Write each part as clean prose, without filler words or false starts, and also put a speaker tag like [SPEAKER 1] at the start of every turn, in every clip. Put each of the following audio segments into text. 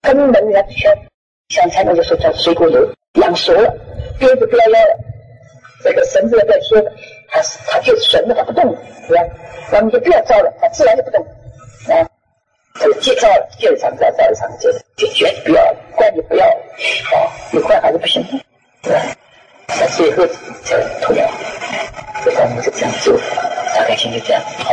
[SPEAKER 1] 根本人全像才能就说叫水果油养熟了，鞭子不要腰了，这个绳子也不要贴了，它就顺着它不动了，是吧？我们就不要招了，它自然就不动啊。这个接招了，接一场招，招一场接，就绝不要了，关键不要了，你关还是不行的，是吧？那最后才脱掉，这方面是这样做，大概性就这样好。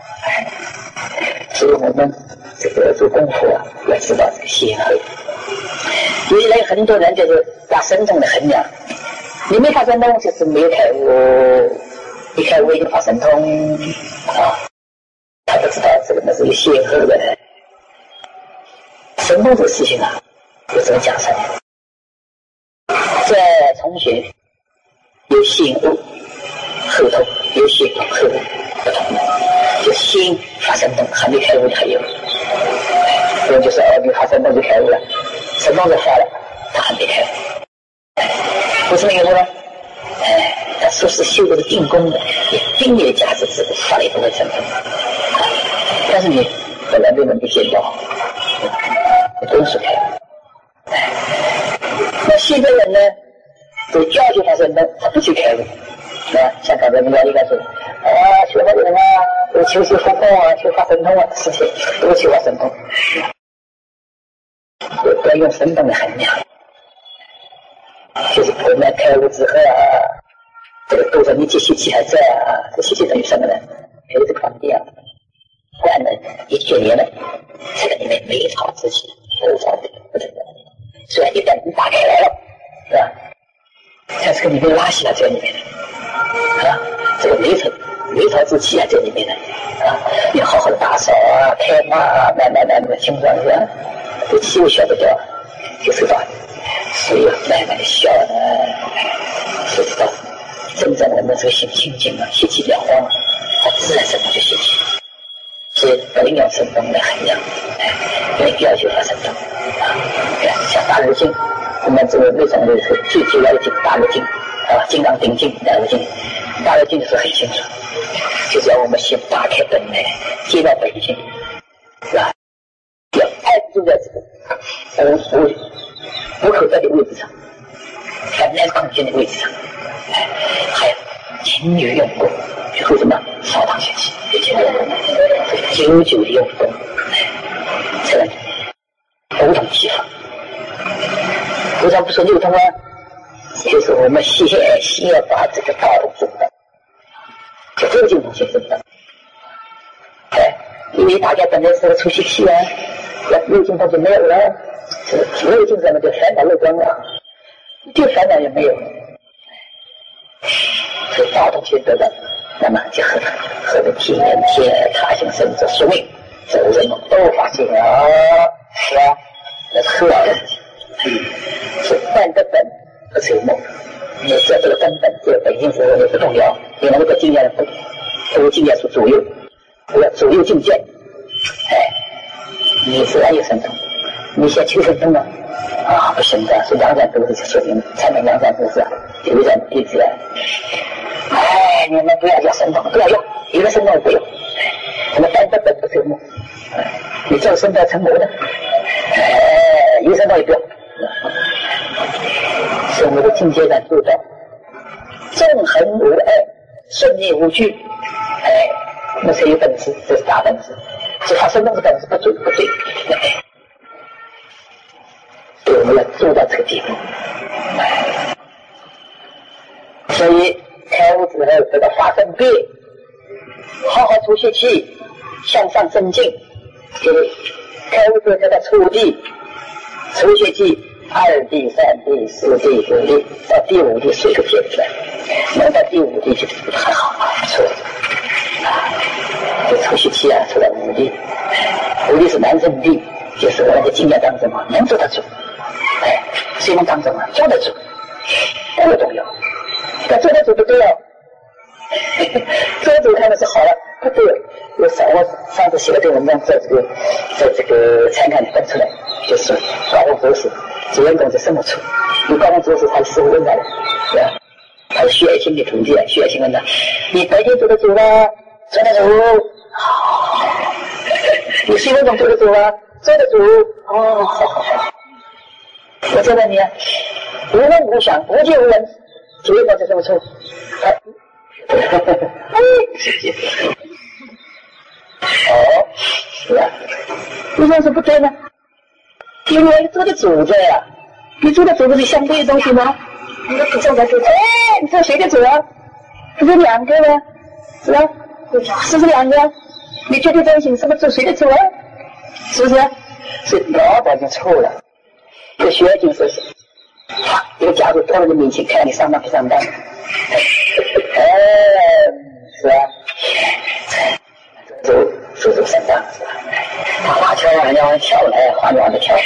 [SPEAKER 1] 所以我们这个做功夫啊，要知道这个先后。原来很多人就是把神通的衡量，你没发神通就是没有开悟，一开悟已经发神通啊，他不知道这个那是有先后的。神通这个事情啊，有这么讲上来，在从前有先悟后通，有先悟后悟不同的，就先发神通还没开悟的还有，有人就说你发神通就开悟了，神通就发了，他还没开悟，为什么有呢？他说是修的是定功的，也定力的价值是发了一部分神通，但是你本来没能力见到，都是开悟。那现在人呢，就教学发神通，他不去开悟。像刚才我们应该说学佛的人啊，都求佛功啊，求发神通啊，事情都求发神通，不要用神通来衡量。就是我们开悟之后啊，这个多少你这习气还在啊，这习气等于什么呢？有这个方便啊，换了一决裂了，这个里面没草之气，后草的不得了。虽然一旦你打开来了，是吧？但是个里面拉稀了在里面的啊，这个没草之气啊在里面的啊，要好好的打扫啊、开花啊，慢慢的清爽是吧？这气味消不掉，就知道，所以慢慢的消就知道真正的那这个心清净啊，习气了荒啊，它自然生活就习气。所以不能用神通来衡量，没必要去发神通啊。像大日经，我们这个内藏的是最主要的经大日经啊，金刚顶经、大日经，大日经就是很清楚，就是要我们先打开本来，接到本性，是吧？要安住在这个无口袋的位置上，本来空间的位置上，还有勤于用功，去做什么烧烫学习，久久的用功，才能不同提法。为啥不说六通啊？就是我们先要把这个道理证到，就这个经同先证到。因为大家本来是个出习气啊，六经通就没有了，六经上面就烦恼漏光了，就烦恼也没有，所以道同先得到，那么就和着体验天他行生者宿命，这人都发现啊，是吧？那是很好的事情。是半的本不是有梦，你知道这个根本这个本性是也不动摇，你能够经验都经验出左右，不要左右境界，你自然有神通。你想求神通啊，不行的，是两战都是说明才能两战都是有战弟子。你们不要叫神通，不要用，有的神通不用。什么半的本不是有梦，你叫神通成魔的，有神通也不要。是我们的境界上做到纵横无碍，顺逆无惧，那才有本事，这是大本事。只发生那个本事不对，对，我们要做到这个地步。所以开悟之后得到发生变，好好出习气，向上增进。就是开悟之后得到初地、出习气。2地、3地、4地、5地，到第5地随个撇出来，能到第5地就很好，不错就出习气啊，出到5地，5地是男生地，就是我们的经验当中能做得住，谁能当中做得住，不重要，但做得住不对哦，做得住看的是好了，不对哦。我上次写了篇文章，在这个参看里分出来，就是高峰博士。主人公是什么处？有高峰博士他的师傅问他的，是吧？他是徐爱卿的徒弟，徐爱卿问他：“你白天做得住吗？做得住。你7分钟做得住吗？做得住。好。 我再问你啊，无问无想，无见无闻，结果是什么错？哦，是啊，为什么是不对呢？因为这个主宰啊，你主的主不是相对的东西吗？你的主宰在主宰，你这谁的主啊？不是两个吗？是吧？是不是两个？你决定这行什么主谁的主啊？是不是？所以老早就错了。这学经说是，一个家族到了你面前看你上当不上当，是吧？走上当是吧？他花桥往人家往跳来，花你往这跳，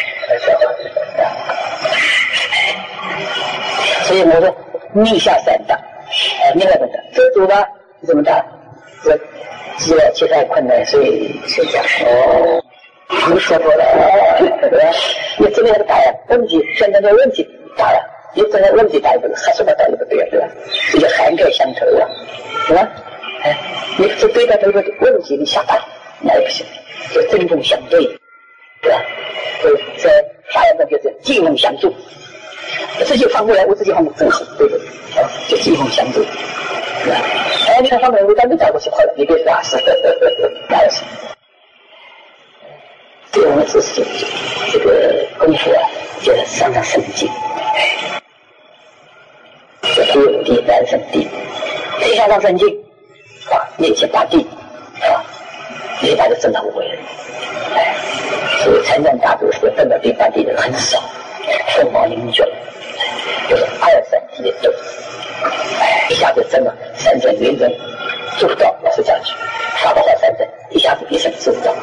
[SPEAKER 1] 所以我说逆下三当，另外一个这主吧怎么打？这只要其他困难，所以是这样。哦，你说多了，你这个要打呀，问题现在的问题打呀，你这个问题打一个，还什么道理不对啊？对吧？这就涵盖相投啊，是吧？哎，你这对待这个问题你下打，那也不行，就针锋相对，对吧？在发言中就是见风相助，我自己放过来，我自己放过正好，对不对？啊，就见风相助，是吧？哎，你看方面我单独找过去好了，你别说是，那也是。对我们只是这个功夫啊，就是上上圣境，这第五地南圣地，这上上圣境啊，面前大地啊，一般都真的无为人，所以禅宗大都是分到第八地的很少，凤毛麟角，就是二三地的都，一下子真的三尊圆尊做不到，老是这样去，发不好三尊，一下子一生做不到。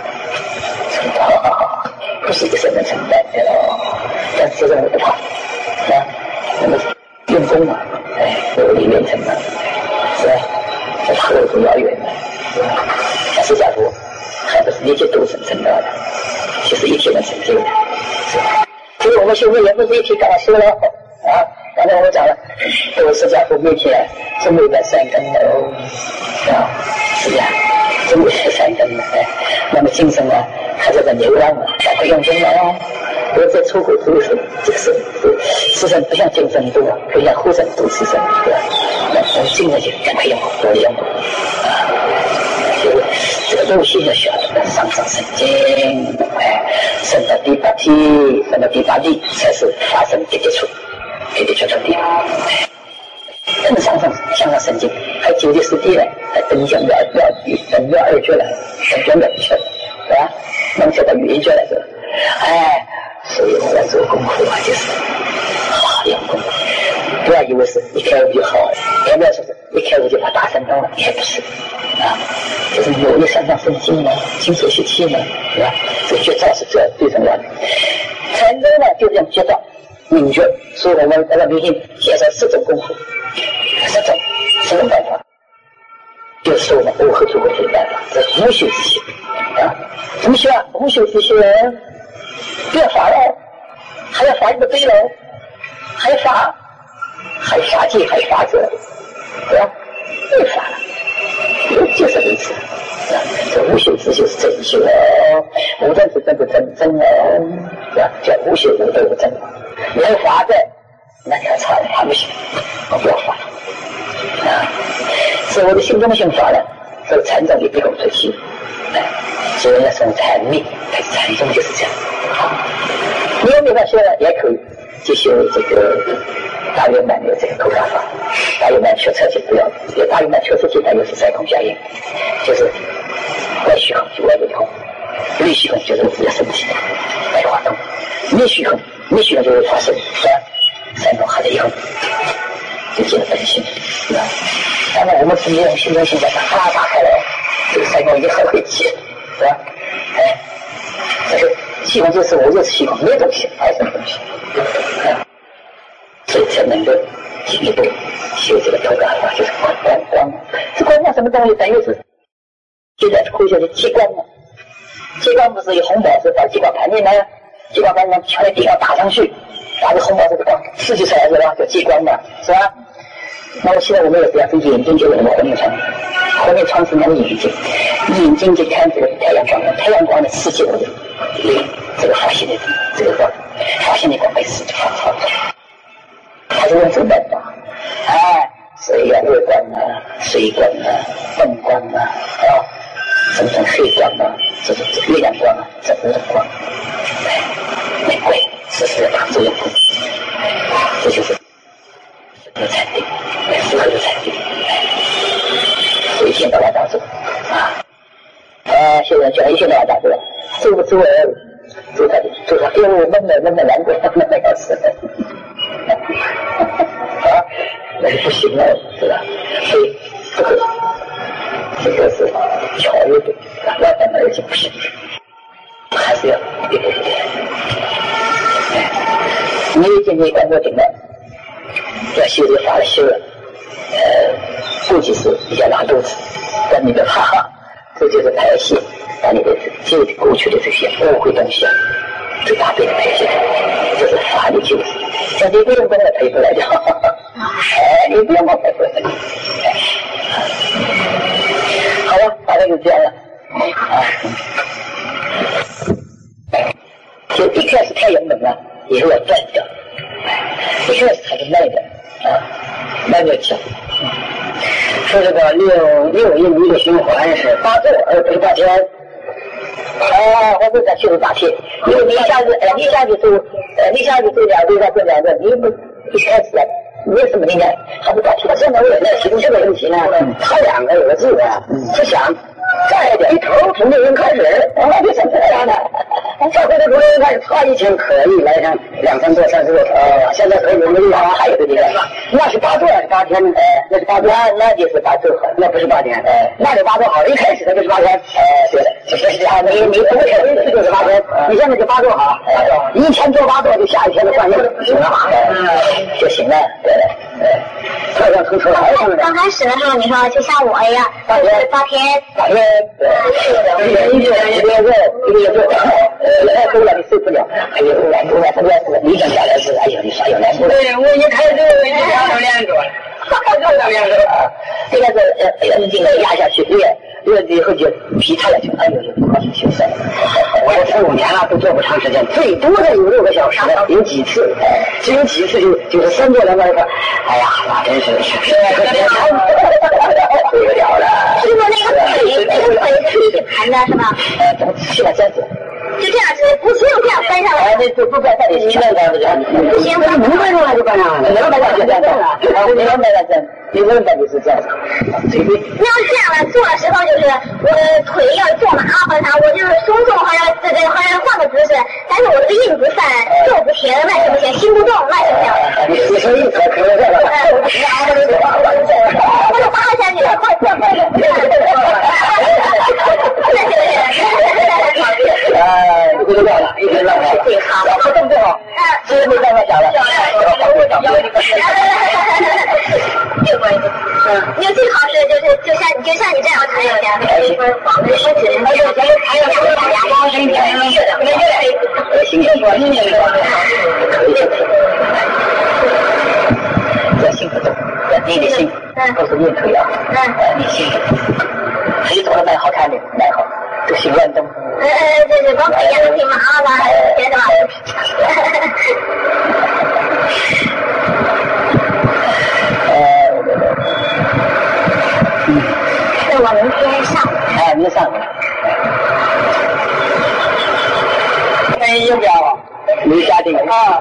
[SPEAKER 1] 不是一个什么承担但是这种不怕啊，那么用功嘛，努力练成了，是吧？这后路不遥远的，但是假如还不是一切都成道的，其实一切能成就的，是吧？所以我们修行也不是一体刚刚说了啊，刚才我讲了，都是家父面前真没在三根楼啊，是这样。真的是三根的，那么精神呢，还在这流浪啊，赶快用功啊！我在出国读书，这个是师生不像精神度啊，不像护身度师生，对吧？那我们精神就赶快用功，多用功啊！就是这个路线要晓得上上圣经，升到第八地，升到第八地才是发生的接触，给你接触地方。更向上神经，还9地10地呢，还登讲要2绝了，登讲2绝，是吧？能做到语音绝了是吧？所以我们要做功夫啊，就是好好用功，不要以为是一开悟就好了，也不要说是一开悟就把大神通了，也不是啊，就是有一上神经嘛，精手吸气嘛，是吧？这个绝招是最重要的。禅宗呢，就这样绝招。明确，所以我们在那里介绍4种功夫，4种办法，就是我们无合诸国的办法，这是无修之修啊！怎么修啊？无修之修，不要法了，还要法一个对了，还要法界，还有法则，对吧？没法了，就是如此。这无修之修是真修哦，无真是真不真哦，是吧？叫无修无得无真。没有法在，那你还差了，还不行，我不要法啊！所以我的心中心法呢，这个禅宗也不够出去，所以要从禅密，禅宗就是这样。你要没法修了也可以，就修这个大圆满的这个口法法，大圆满学彻底不要，有大圆满学彻底，它又是三空下应，就是外虚空就外面空，内虚空就是我自己的身体来滑动，内虚空就会发生，是吧？三种还得用，就见了本性，是吧？当然我们是利用心中心把它打开了，这个三种已经很会接，是吧？这个气功就是我就是气功，没东西，还有什么东西？所以才能够进一步修这个头感法，就是光。这光什么东西？等于是现在科学的激光嘛？激光不是有红宝石把激光盘进来？激光把它敲在地上打上去，打个红宝石的光刺激出来是吧？叫激光嘛，是吧？那么现在我们也这样，眼睛就是我们活面窗，活面窗是那个眼睛就看这个太阳光，太阳光的刺激我的这个发现的这个光，发现的光被刺激发展， 这是月亮光啊，这日光，玫瑰时时打作用，这就是禅定，适合的禅定，所以现在来打坐现在讲一现在来打坐，做不做他，因为闷的难过，闷的要死那就不行了，是吧？所以这个是巧妙的，外在而且不行，还是要一步一步。你今天观过顶了，要修这个法了修了，估计是比较拉肚子，但你的哈哈，这就是排泄，把你的这过去的这些误会东西最大倍的排泄，这是法律救治。像你不用功了，他也不来掉。你不用功才不来。好了，大概就这样了。就一开始太阳能了，以后要断掉。一开始还是慢的慢着讲。说这个六阴一个循环是8坐而不是8天。或者再就是8天，因为你一下子做2周做2周，你不一开始没有什么力量，还不8天。现在我也在提出这个问题呢，他2个有个字的，是想再一头从6人开始，就是这样的。再回到从6人开始，他以前可以来上2、3座、30座，现在可以有力量还有的力量，那是8座还是8天呢？那是8座，那就是8座好，那不是8天，那就8座好，一开始那就是8天，是啊，你不会就是8天，你现在就8座好，一天做8座，就下一天就换一个，行了，就行了，对。特别突出来。刚开始的时候，你说就像我一样，8天，一个月做，太多了你受不了。哎呦，难过了，不要死，你想下来是，哎呦，你啥有难过？对，我一开始我就想2个了，这个是这个压下去，热以后就皮塌了，就哎呦，就不好休息了。我这15年了，都做不长时间，最多的有6个小时的，有几次，只有几次就是3座2个，哎呀，那真是不得了了。是说那个腿是一起盘的是吧？怎么起来这样子？就这样子，不用这样翻上来。那就不翻，你起来这样子。不行，不是5分钟了就翻上来了，200了就这样子了。200了这样，你问的就是这样子。你要这样了，做的时候就是我的腿要坐麻烦它，我就是松动好像换个姿势，但是我这个印不散，坐不停，那行不行？心不动，那行不行？你死生一可可以这样。我就扒下去了，快！不知道了，一直乱了。好，不动不好。这没办法讲了。你最好是就像你这样谈一下，一会儿黄的是指还有阳光身体，心情多一点的，这心不动，你的心都是念头呀，你心谁做的蛮好看的，蛮好，都心乱动。这是光培养的挺麻烦吧？觉得吧？是我明天上午。明天上午。要不要？没家庭啊！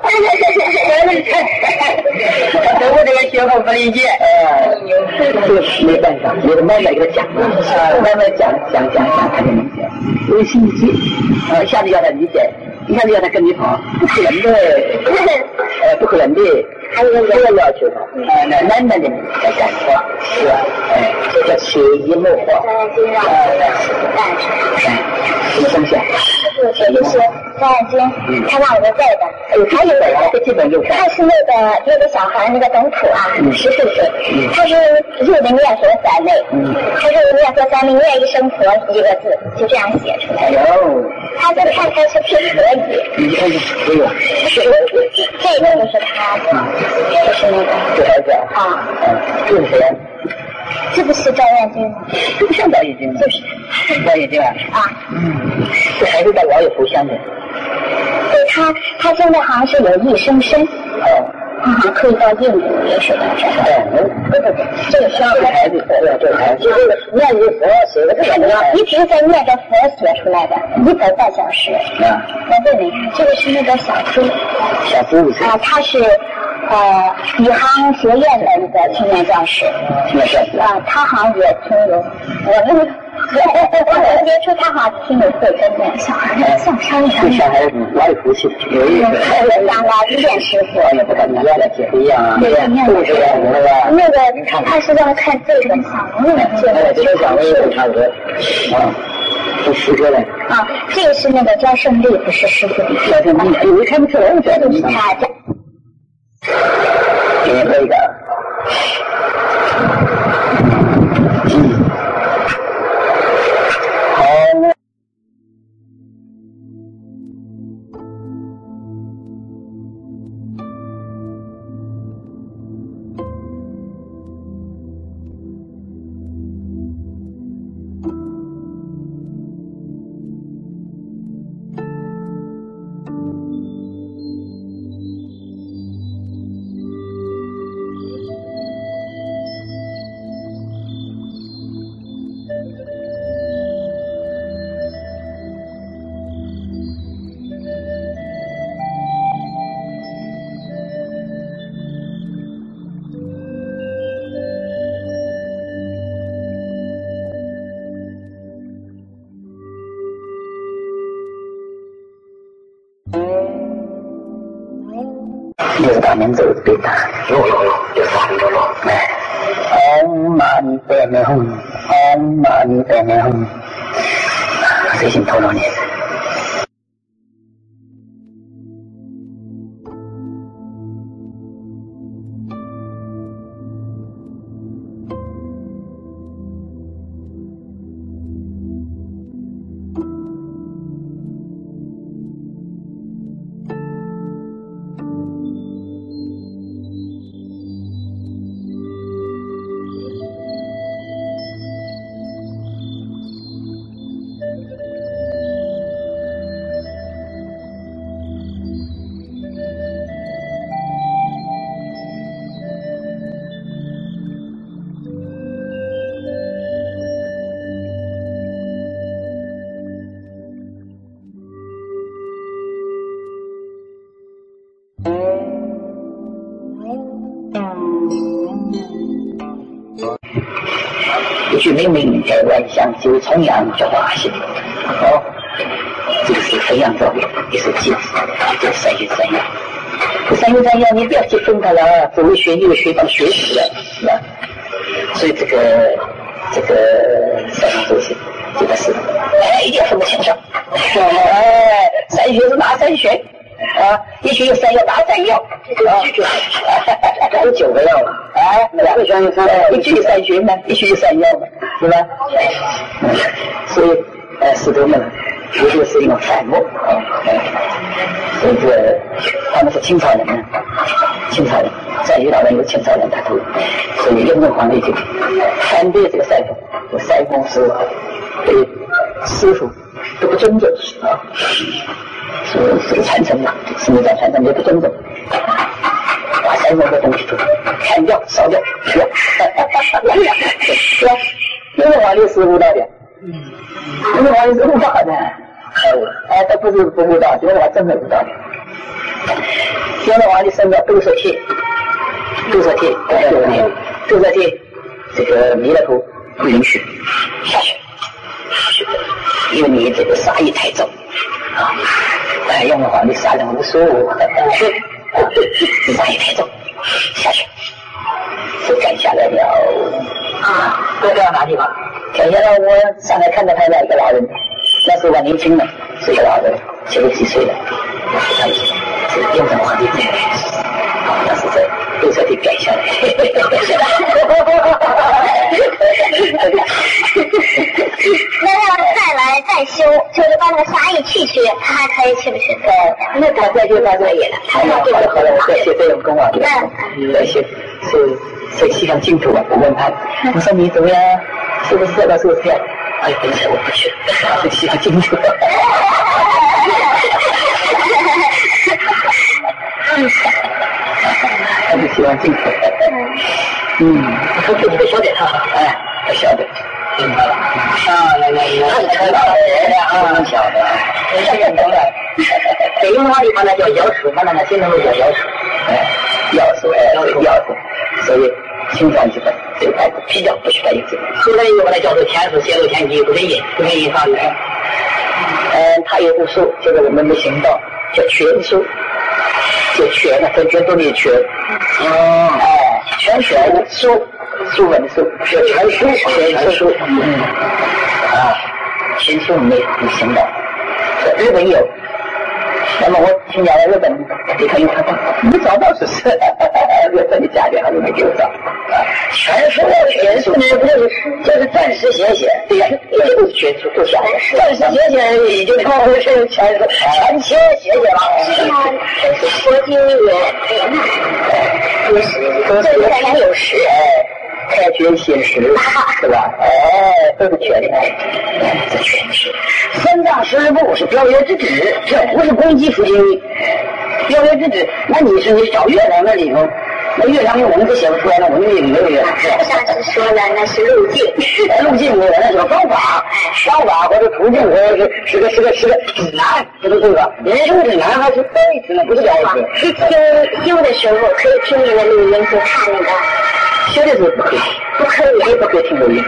[SPEAKER 1] 我这个学生不理解，没办法，我慢慢给他讲，慢慢讲，他就理解。因为心理学，下次要他理解，一下子要他跟你跑，不可能的，不可能的，还有这个要求的，慢慢的在讲话，是吧？这叫潜移默化。什么东西啊？就是张爱京，他让我们带的，他有的基本有，他是那个小孩那个董普啊，14岁，他是入的念佛3类，他是念佛3类，念一声佛1个字，就这样写出来的。他这个看他是拼合语，你看这个，这个就是他的，就是那个这孩子啊，这是谁？这不是赵燕京吗？这不像赵燕京吗？就是赵燕京啊！这孩子在老有头像的。对他现在好像是有一生身，
[SPEAKER 2] 可以到印度也是的，是吧？这个需要
[SPEAKER 1] 还得这还就这个念着佛写的这个，
[SPEAKER 2] 一直在念着佛写出来的100半小时。那这里这个是那个小猪啊，他是宇航学院的一个青年教师。啊，他好像也挺有我们。我接触他好像挺有慧根的，小孩像山一样。
[SPEAKER 1] 小孩老有福气，有意思。
[SPEAKER 2] 当了练师傅，
[SPEAKER 1] 也不跟咱俩姐夫一样啊，故事啊，那
[SPEAKER 2] 个他是要看这个小龙的，
[SPEAKER 1] 这个小龙也差不多啊，是师哥的
[SPEAKER 2] 啊，这个是那个焦胜利，不是师傅的。
[SPEAKER 1] 你看不出来，这都是
[SPEAKER 2] 他的。
[SPEAKER 1] 给你喝一个。68年走的对的，68年走了。Om Mani Padme Hum, Om Mani Padme Hum， 最近头2年。一句命名在万象就重阳叫花心。这个是非常重要，也是记住，这3月3药。这3月3药你不要去分它了，只会学你的学当学习了，是吧？所以这个三样东西，这个是一定要分得清楚。3学是哪3学？一学有3药，哪3药？有9个药嘛？2个学有3药，一学有3学嘛，一学有3药嘛，是吧？所以师徒们学这个是一种反目所以这个他们是清朝人，在遇到了有清朝人，他都所以雍正皇帝就反对这个赛风，这赛风是对师傅都不尊重是个传承嘛，是那叫传承也不尊重，把赛风的东西都砍掉烧掉，是吧？雍正皇帝是悟道的，雍正皇帝是悟道的。他不是不悟道，雍正皇帝真的悟道的。雍正皇帝生了杜色帖，这个弥勒佛不允许下去，因为你这个杀意太重雍正皇帝杀人无数，杀意太重，下去，就赶下来了这到哪地方？赶下来我上来看到他的一个老人。那时候我年轻了，是个老人，70几岁了。是雍正皇帝那是在杜色帖改下来。
[SPEAKER 2] 那要再来再修，就是把那个杀意去去，他还可以去不去？
[SPEAKER 1] 那他再修他可以了。好了，我再学这种功啊，再学是西方净土啊，我问他，我说你怎么样？是不是这个？是不是这样？哎，等一下，我不去，西方净土。 他自己都晓得他，他晓得。他是成道的人啊，晓得。这个懂了。北京话里把那叫妖术，把那个新东路叫妖术，妖术，所以清算这个牌子比较不需要意思。后来又把它叫做天书，泄露天机，不给印法律。他有部书，就是我们没行到，叫全书，就全了，跟全都没全。全书。书文书是全书，全书没行到，日本有。那么我请教了日本，你看有看到，没找到是是，日本的家里还是没有找。全书呢，就是暂时写，对呀，这都是全书，都想暂时写也就看回是全书，全写了。
[SPEAKER 2] 佛经也全有时。
[SPEAKER 1] 开权写实是吧？都是权利，这全是三藏十二部是表约之旨，这不是攻击佛经。表约之旨，那你找月亮那里头，那月亮用文字写不出来，那文字也没有月亮。
[SPEAKER 2] 上次说了，那是路径，
[SPEAKER 1] 路径我那叫方法或者途径，或者是个指南，这都对吧？人生指南还是背指南，不是表示。
[SPEAKER 2] 是修的时候可以听你的录音，去看那个。
[SPEAKER 1] 修的时候不可以，不可以听录音。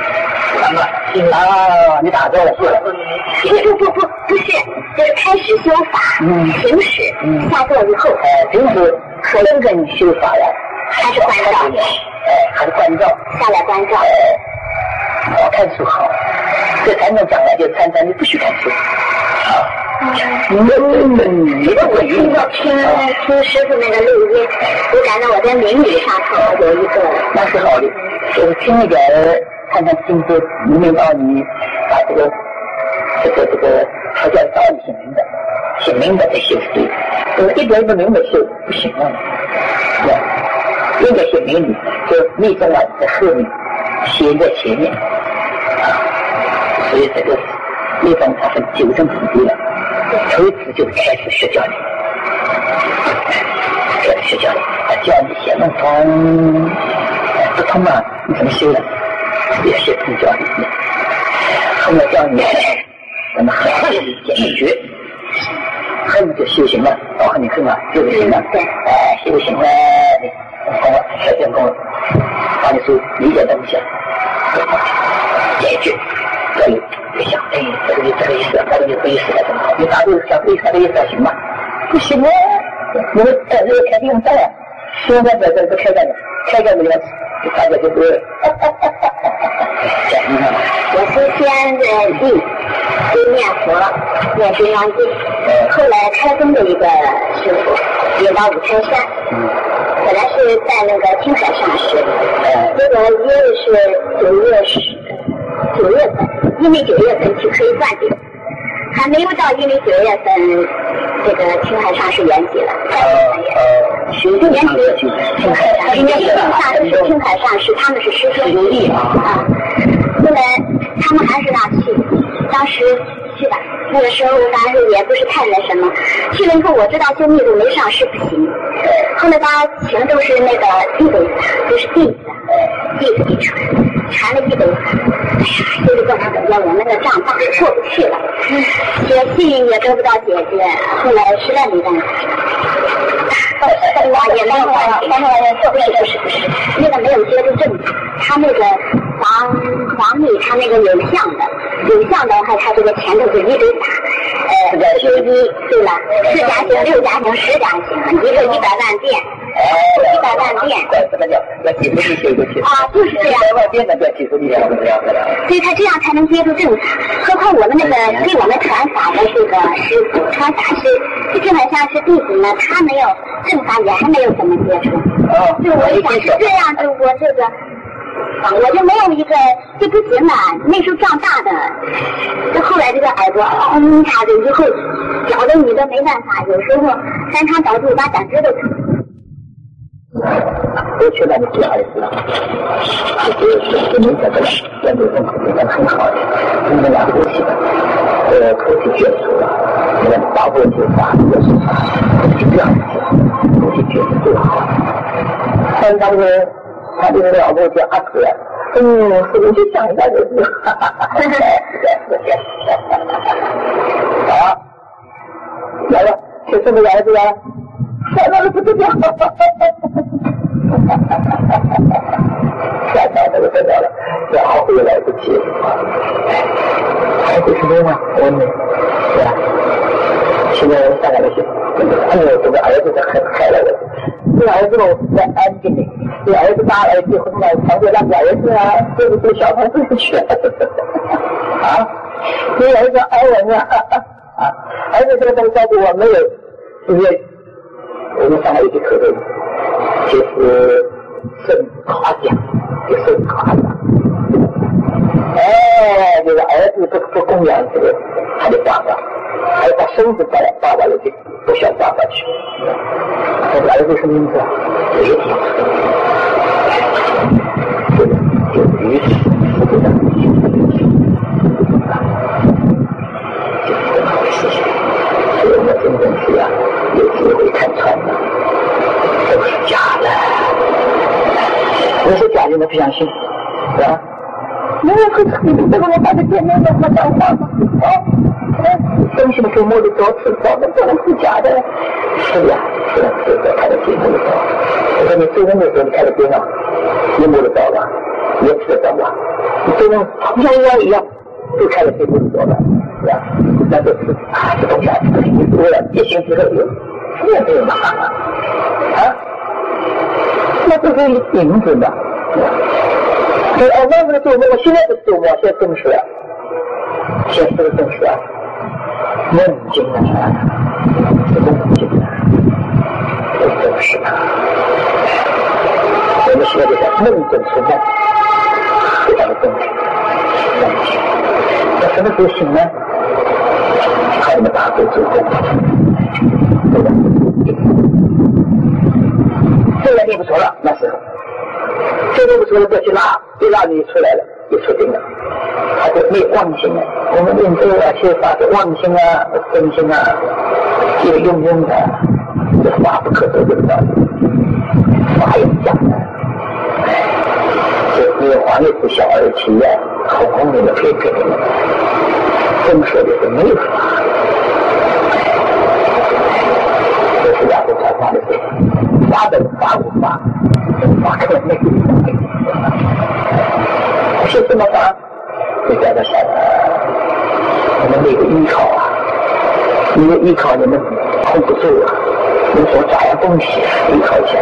[SPEAKER 1] 你打错了，是了。
[SPEAKER 2] 不是，就是开始修法，停止，下座以后，
[SPEAKER 1] 停止可跟着你修法了，
[SPEAKER 2] 还是关照，
[SPEAKER 1] 还是关照，
[SPEAKER 2] 下来关照。
[SPEAKER 1] 好看书好，这才能将来就参禅，你不许看书。
[SPEAKER 2] 我听师傅那个录音，我感到我在名语上头有一个，
[SPEAKER 1] 那是好的，就是听一点，看看经书，明白你把这个佛教道理写明白的修是对的，一点一不明白修不行了，应该写明理，就密宗啊在后面，写在前面，所以这个密宗它是纠正自己了。从此就开始学教理，他教你写不通，不通嘛，你怎么修呢？也写通教理，后面教你怎么恨解决，恨就修行了，你恨啊，修行了，修行了，功了，成功了，把你所理解东西解决。就想，这个意思，那个意思怎么好？你打对想对他的意思行吗？不行啊！你们这个开用站啊，现在这不开站的，开站的人，大家就是
[SPEAKER 2] 我是先就念佛，念金刚经，后来开宗的一个师傅引到五台山，本来是在那个青海上师，结果因为是9月份，因为9月份就可以断定，还没有到因为9月份这个青海上师圆寂了。圆寂青海上是青海上师，他们是师兄啊。后来他们还是让去，当时去吧。那个时候反正也不是太那什么，去了以后我知道修密度没上师不行。后来他请都是那个弟子，都是弟子给传了100法。这个过程中间我们的账大过不去了，写信也得不到解决，后来实在没办法。也没有办法，不是，那个没有接住正法，他那个黄历他那个有相的话，他这个钱都是100法，修一对了，4加行、6加行、10加行，一个100万遍，100万遍，
[SPEAKER 1] 怪不得叫要几十修过去
[SPEAKER 2] 啊，就是这样
[SPEAKER 1] ，100万遍的叫几十年不了的了。
[SPEAKER 2] 所以他这样才能接住正法。何况我们那个给我们传法的这个师傅，传法师，这好像是弟子呢，他没有正法，也还没有怎么接触。就我一想是这样，就我这个。我就没有一个，这不行啊！那时候长大的，这后来这个耳朵他这以后搅得你都没办法，有时候三长倒地把胆汁都疼。
[SPEAKER 1] 我觉得你最好的是你在这面对痛苦真很好的，你们俩呼吸吧，口气结束了，你们大部分就法也是法，就这样子，口气结束最好。但他们他这个老婆叫阿紫，我就想一下就是，好，来了，这什么儿子啊？那不得了，吓到那个得了，然后回来不及，还会什么吗？我们，对吧？现在我上来了些，这个儿子很快乐的，这个儿子在安静的，这儿子大了结婚了，常着那个儿子啊，这个小孩子去啊，这儿子爱人啊，儿子这个东西照顾我没有，是不是？我们上海有句口头，就是生夸奖，就生夸奖。这个儿子不供养这个他的爸爸，还把孙子带爸爸的去不孝爸爸去。这个儿子什么名字啊？雷霆，就于此不知道，就是这么回事情。所以我们真正是有机会看穿了，都是假的。我说假的，你不相信，是吧？你这个人把这见面怎么讲话吗？东西的给摸的多吃少的，不能是假的。是呀，是在看的节目的时候，我说你做梦的时候，你看得见吗？也摸得到吧，也吃得到吧？你做梦像妖一样，都看得见摸得到的，是吧？那就是这东西你多了一星之后有面对嘛那这是名字嘛？所以那个做梦，我现在不是做梦，现在证实了，现在是证实了，梦境啊，梦境啊，都证实了。我们现在就在梦中出梦，非常的证实，梦境。那什么时候醒呢？看你们大队之后，对吧？现在练不熟了，那时候。这个不说了，再去拉，一拉你出来了，就出定了。他就没有妄心了。我们练这个学法的妄心啊、分心啊，有用的，这法不可得这个道理。法有讲的，就因为黄历是小儿期啊，红领的可以给你们。正说的是没有法，这是亚洲传法的事。法本法无法。法可能没有是什么法？就叫做我们那个依靠啊，因为依靠你们控不住啊，你所找的东西依靠一下，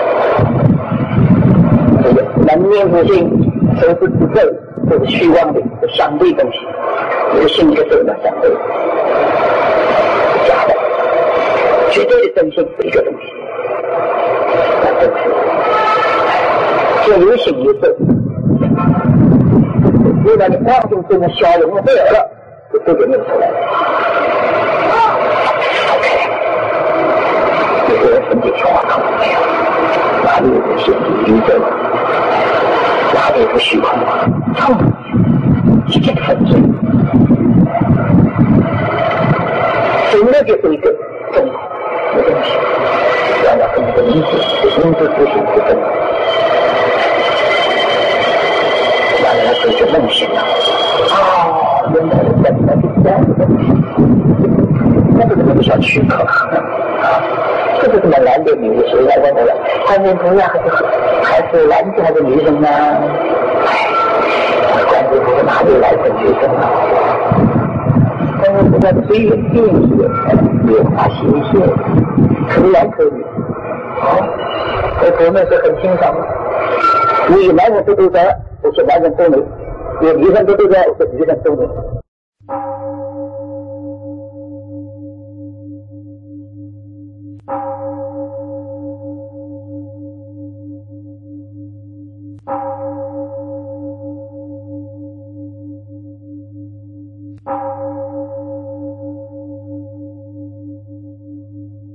[SPEAKER 1] 这个能念不信，手指不正，这是虚妄的相对东西，你的心跟什么相对？假的，绝对的真性是一个东西，那真是。这有形有色，如果你妄动这种消融了没有了，就都给念出来了。有些人身体跳啊，没有，哪里有显体宇宙？哪里有虚空啊？痛，一片粉碎。整个就是一个中的东西，让它跟这个名字自行不分。那时候就梦醒了，原来的本来是这样的，那个怎么不想躯壳这是什么男的女的？谁来问我了？观音菩萨还是男生还是女生呢？观音菩萨哪里来的女生啊？观音菩萨的随缘变异，变化形现，可男可女。我们是很清爽的，女男人都在。我是男人都没，有女生都在，我是女生都没。